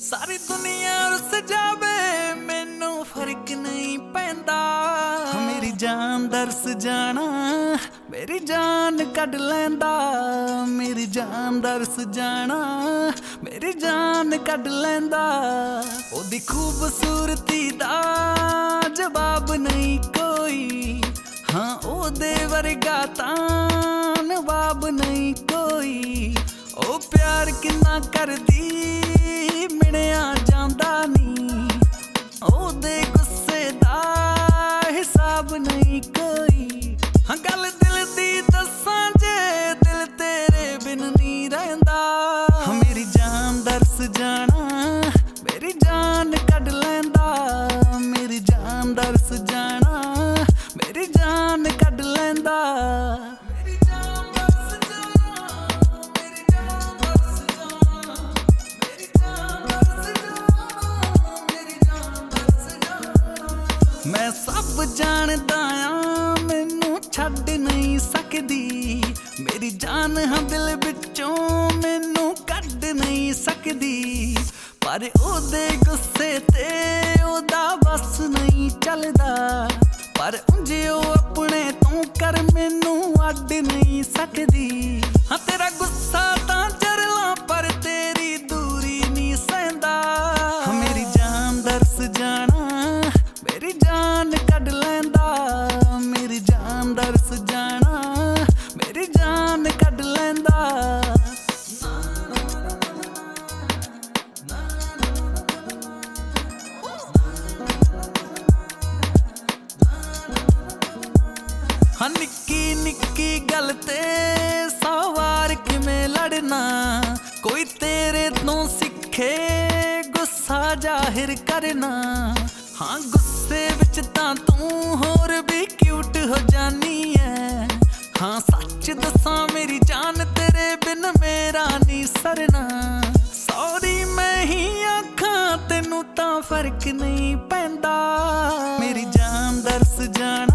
सारी दुनिया रुस जावे मैनू फर्क नहीं पैंदा। मेरी जान दरस जाना मेरी जान कढ लैंदा। मेरी जान दरस जाना मेरी जान कढ लैंदा। ओदी खूबसूरती दा जवाब नहीं कोई। हाँ ओदे वर्गा तां नवाब नहीं कोई। ओ प्यार किन्ना करदी मिणिया जांदा नी। ओदे गुस्से दा हिसाब नहीं कोई। हाँ गल दिल दी दस्सां जे दिल तेरे बिन नहीं रहिंदा। हाँ मेरी जान दरस जाना मेरी जान कढ लैंदा। मेरी जान दरस जाना मेरी जान कढ लैंदा। मैं सब जानदा आ मैनू छड्ड नहीं सकदी। मेरी जान हाँ दिल विचों मैनू कढ नहीं सकदी। पर ओदे गुस्से ते ओदा बस नहीं चलदा। पर उंज ओ अपने तों कर मैनू अड्ड नहीं सकदी। हाँ तेरा गुस्सा तां चरला पर तेरी दूरी नहीं सहंदा। हाँ मेरी जान दरस जाना मेरी जान कढ लैंदा। मेरी जान दरस जाना मेरी जान कढ लैंदा। हाँ निक्की निक्की गल ते सौ वार किवें लड़ना। कोई तेरे तो सिखे गुस्सा जाहिर करना। हाँ गुस्से विच तां तू होर भी क्यूट हो जानी है। हाँ सच दसां मेरी जान तेरे बिन मेरा नहीं सरना। सॉरी मैं ही आखां तेनू तां फर्क नहीं पैंदा। मेरी जान दरस जाना